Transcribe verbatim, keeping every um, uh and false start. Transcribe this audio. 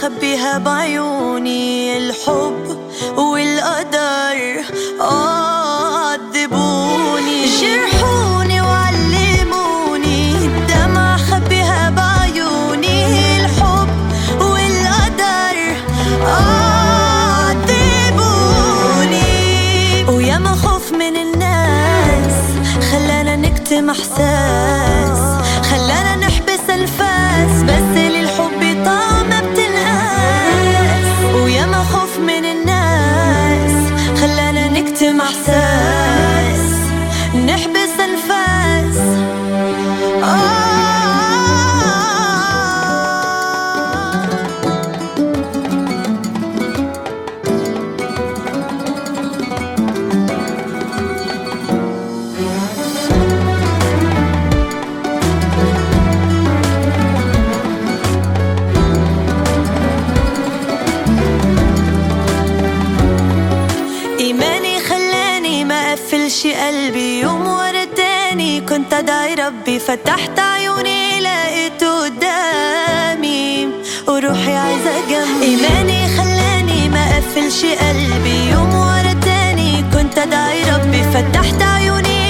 أخبيها بعيوني. الحب والقدر آه عذبوني، جرحوني وعلموني. الدمع خبيها بعيوني. الحب والقدر آه عذبوني. وياما خوف من الناس خلانا نكتم إحساس، خلانا نحبس أنفاس، بس للحب طعمة بتنقاس. وياما خوف من الناس خلانا نكتم إحساس، نحبس أنفاس. آه إيماني خلاني ما أقفلش قلبي يوم ورا التاني. كنت أدعي ربي فتحت عيوني لقيته قدامي وروحي عايزة جنبي. إيماني خلاني ما أقفلش قلبي يوم ورا التاني. كنت أدعي ربي فتحت عيوني